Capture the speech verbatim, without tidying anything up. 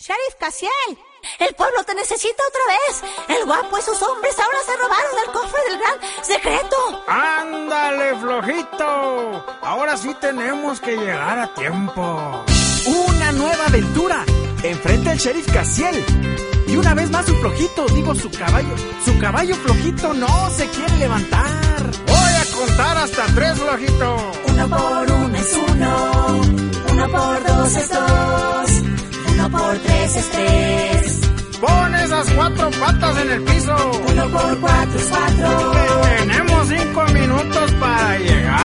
Sheriff Cassiel, el pueblo te necesita otra vez. El guapo y sus hombres ahora se robaron el cofre del gran secreto. ¡Ándale, flojito! Ahora sí tenemos que llegar a tiempo. ¡Una nueva aventura! Enfrenta al Sheriff Cassiel. Y una vez más su flojito, digo su caballo. Su caballo flojito no se quiere levantar. Voy a contar hasta tres, flojito. Uno por uno es uno. Uno por dos es dos. Uno por tres es tres. Pon esas cuatro patas en el piso. Uno por cuatro es cuatro. Tenemos cinco minutos para llegar.